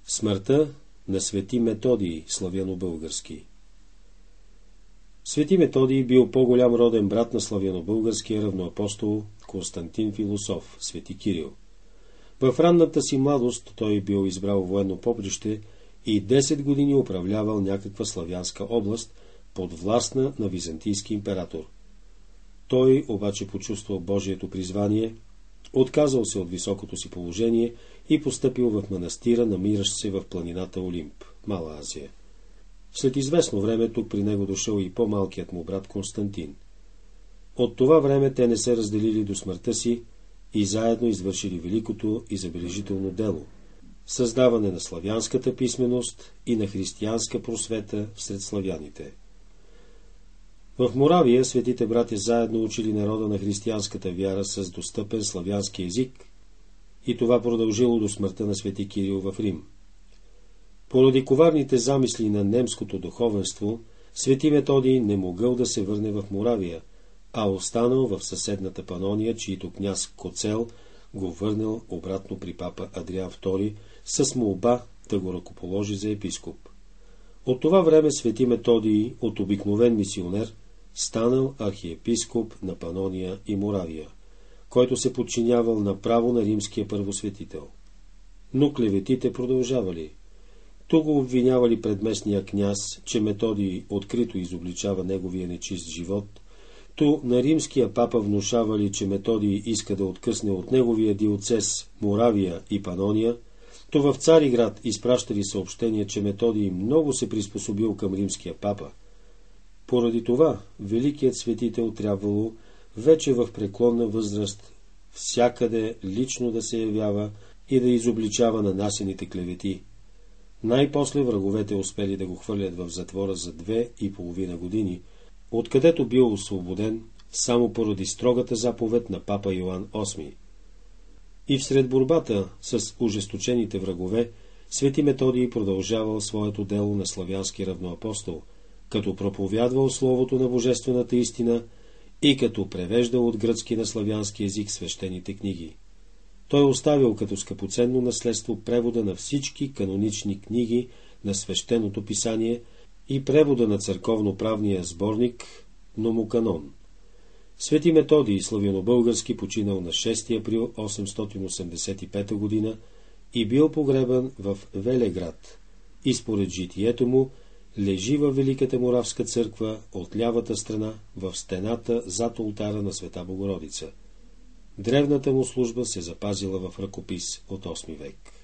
Смъртта на свети Методий, славяно-български. Свети Методий бил по-голям роден брат на славяно-българския равноапостол Константин Философ, свети Кирил. В ранната си младост той бил избрал военно поприще и 10 години управлявал някаква славянска област, подвластна на византийски император. Той обаче почувствал Божието призвание, отказал се от високото си положение и постъпил в манастира, намиращ се в планината Олимп, Мала Азия. След известно време тук при него дошъл и по-малкият му брат Константин. От това време те не се разделили до смъртта си и заедно извършили великото и забележително дело – създаване на славянската писменост и на християнска просвета всред славяните. В Моравия светите братя заедно учили народа на християнската вяра с достъпен славянски език и това продължило до смъртта на свети Кирил в Рим. Поради коварните замисли на немското духовенство, свети Методий не могъл да се върне в Моравия, а останал в съседната Панония, чието княз Коцел го върнал обратно при папа Адриан II с молба да го ръкоположи за епископ. От това време свети Методий от обикновен мисионер станал архиепископ на Панония и Моравия, който се подчинявал направо на римския първосветител. Но клеветите продължавали. Тук го обвинявали пред местния княз, че Методий открито изобличава неговия нечист живот, то на римския папа внушавали, че Методий иска да откъсне от неговия диоцез Моравия и Панония, то в Цариград изпращали съобщение, че Методий много се приспособил към римския папа. Поради това великият светител трябвало вече в преклонна възраст всякъде лично да се явява и да изобличава нанасените клевети. Най-после враговете успели да го хвърлят в затвора за 2,5 години, откъдето бил освободен само поради строгата заповед на папа Йоан VIII. И всред борбата с ожесточените врагове, свети Методий продължавал своето дело на славянски равноапостол, като проповядвал словото на божествената истина и като превеждал от гръцки на славянски език свещените книги. Той оставил като скъпоценно наследство превода на всички канонични книги на свещеното писание и превода на църковно-правния сборник Номоканон. Свети Методий, славяно-български, починал на 6 април 885 г. и бил погребан в Велеград и според житието му лежи във Великата Моравска църква от лявата страна в стената зад олтара на Света Богородица. Древната му служба се запазила в ръкопис от 8 век.